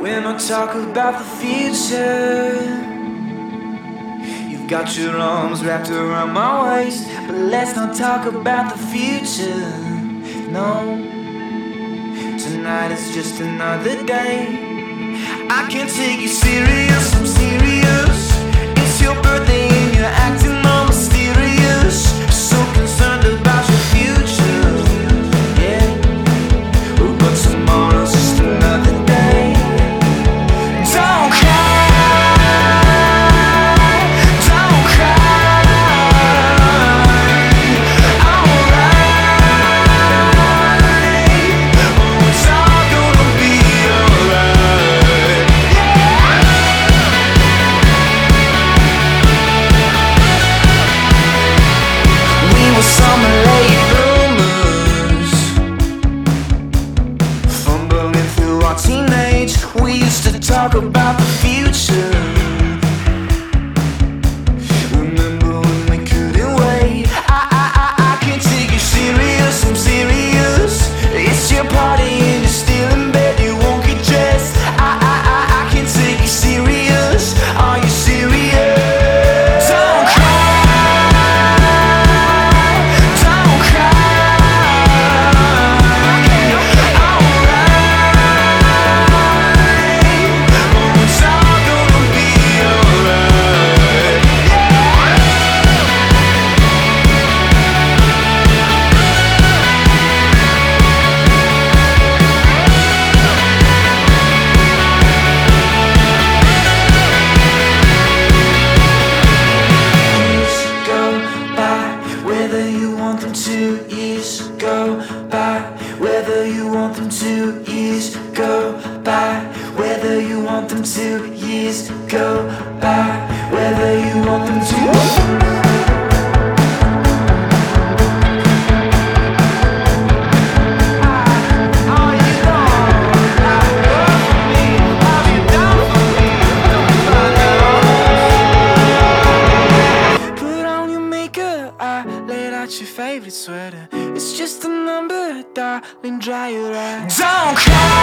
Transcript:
When I talk about the future, you've got your arms wrapped around my waist. But let's not talk about the future. No, tonight is just another day. I can't take you serious, I'm serious. It's your birthday and you're acting all mysterious. So concerned about your future, yeah. But tomorrow's just another day. Don't cry, don't cry. Alright, oh, it's all gonna be alright. We were summer late bloomers, fumbling through our teenage. We used to talk about the future. Remember when we couldn't wait? I can't take you serious, I'm serious. It's your party and you're still in bed, you won't get dressed. I can't take you serious, are you serious? Don't cry, don't cry. Alright, oh, it's all gonna be alright. Years go by, whether you want them to. Years go by, whether you want them to. Years go by, whether you want them to. Years go by, whether you want them to. Are you gone? Have you done for me? Don't find out. Put on your makeup, I laid out your favorite sweater. It's just a number, darling, dry your eyes. Don't cry.